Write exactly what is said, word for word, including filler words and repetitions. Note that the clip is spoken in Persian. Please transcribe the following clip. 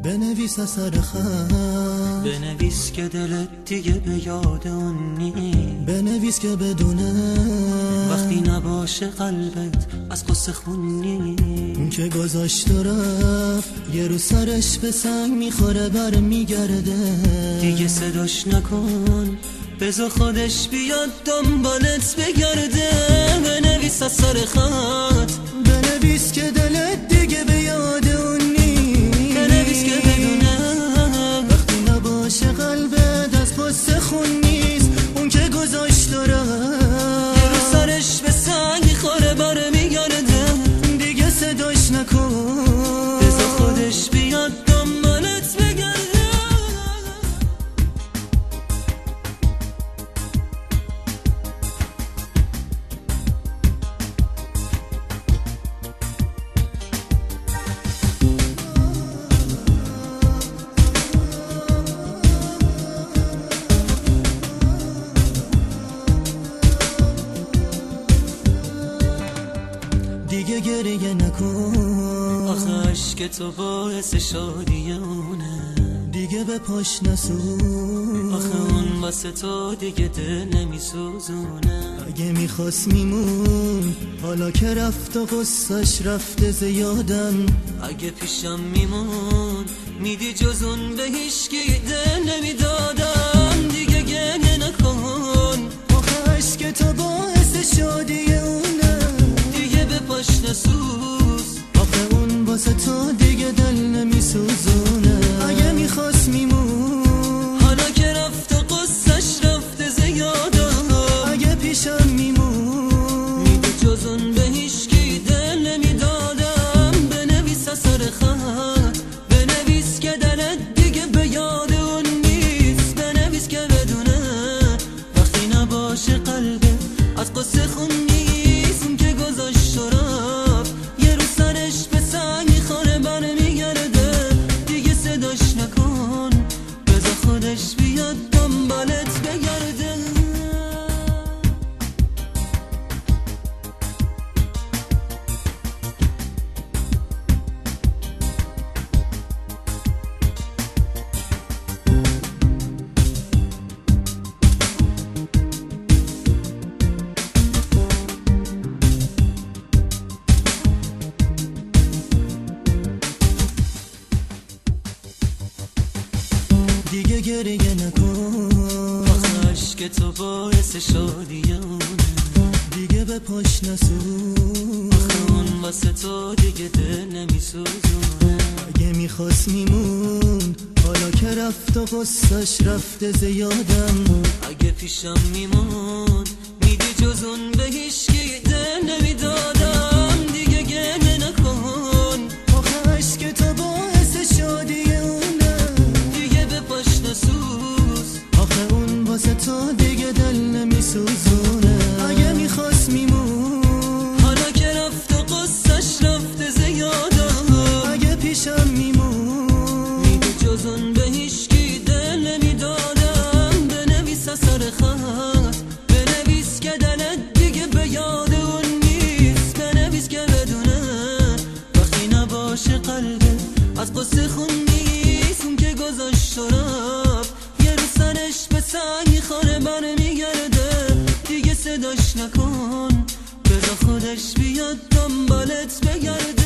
بنویس اثر خط، بنویس که دلت دیگه به یاد اون نی، بنویس که بدونه وقتی نباشه قلبت از قصه خونی. اون که گذاشت و رفت یه رو سرش به سنگ میخوره بر میگرده. دیگه صداش نکن بذار خودش بیاد دنبالت بگرده. بنویس اثر خط، بنویس که دلت دیگه به یاد اون نی، بنویس که بدونه وقتی نباشه قلبت از قصه خون نیست. اون که گذاشت و رفت یه رو سرش به سنگ میخوره بر میگرده. دیگه صداش نکن بذار خودش بیاد دنبالت بگرده. دیگه گریه نکن، آخه عشق تو باعث شادی اونه، دیگه به پاش نسون. آخه اون واسه تو دیگه دل نمیسوزونه. اگه میخواست میمون حالا که رفت و قصهش رفته زیادم. اگه پیشم میمون میدی جز اون به هیچکی دل نمیدادم. دیگه گریه نکن، آخه عشق تو باعث شادی اونه، دیگه به پاش نسوز. آخه اون واسه تو دیگه دل نمیسوزونه. اگه میخواست میمون حالا که رفت و قصهش رفته زیادم. اگه پیشم میمون میدی جز اون به هیچکی دل نمیدادم. بنویس اثر خط، بنویس که دلت دیگه به یاد اون نیست. بنویس که بدونه وقتی نباشه قلبه از قصه خون نیست. اون که گذاشت و رفت یه رو سرش به سنگ میخوره بر میگرده. دیگه صداش نکن بذار خودش بیاد دنبالت بگرده. دیگه گریه نکن، آخه عشق تو باعث شادی اونه، دیگه به پاش نسون. آخه اون واسه تو دیگه دل نمیسوزونه. اگه میخواست میمون حالا که رفت و قصهش رفته زیادم. اگه پیشم میمون میدی جز اون به هیچکی دل نمیدادم. دیگه گریه نکن، آخه عشق تو باعث شادی اونه، دیگه به پاش نسوز. آخه اون واسه تو دیگه دل نمیسوزونه. اگه میخواست میمون حالا که رفت و قصهش رفته زیادم. اگه پیشم میمون میدی جز اون به هیچکی دل نمیدادم. بنویس اثر خط، بنویس که دلت دیگه به یاد اون نیست. بنویس که بدونه وقتی نباشه قلبه از قصه خون نیست. اون که گذاشت و رفت یه رو سرش به سنگ میخوره بر میگرده. دیگه صداش نکن بذار خودش بیاد دنبالت بگرده.